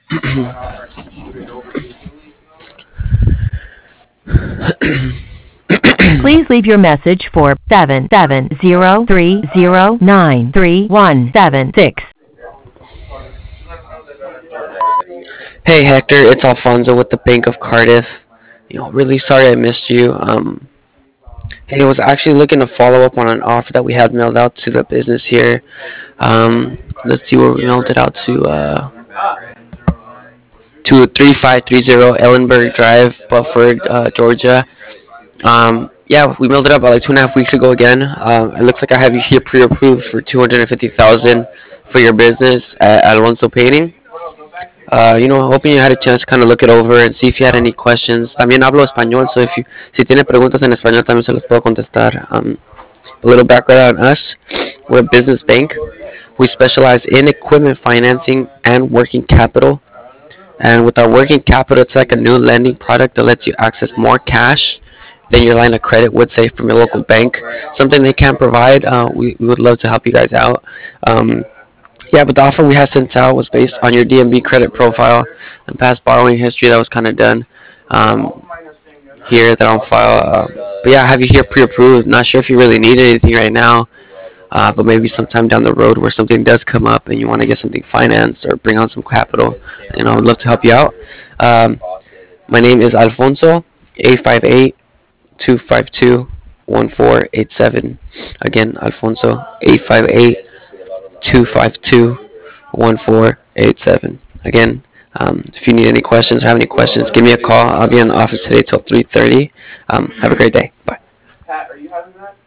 Please leave your message for 77030933176. Hey Hector, it's Alfonso with the Bank of Cardiff. Really sorry I missed you. Hey, I was actually looking to follow up on an offer that we had mailed out to the business here. Let's see where we mailed it out to 3530 Ellenberg Drive, Bufford, Georgia. Yeah, we mailed it up about like 2.5 weeks ago again. It looks like I have you here pre-approved for 250,000 for your business at Alonso Painting. Hoping you had a chance to kind of look it over and see if you had any questions. También hablo español, so si tiene preguntas en español también se las puedo contestar. A little background on us: we're a business bank. We specialize in equipment financing and working capital. And with our working capital, it's like a new lending product that lets you access more cash than your line of credit would say from your local bank. Something they can't provide. We would love to help you guys out. Um, yeah, but the offer we had sent out was based on your DMB credit profile and past borrowing history that was kind of done um, here that on file. But yeah, I have you here pre-approved. Not sure if you really need anything right now, but maybe sometime down the road where something does come up and you want to get something financed or bring on some capital, I'd love to help you out. Um, my name is Alfonso, 858-252-1487. Again, Alfonso, 858-252-1487. Again, if you need any questions or have any questions, give me a call. I'll be in the office today till 3:30. Have a great day. Bye.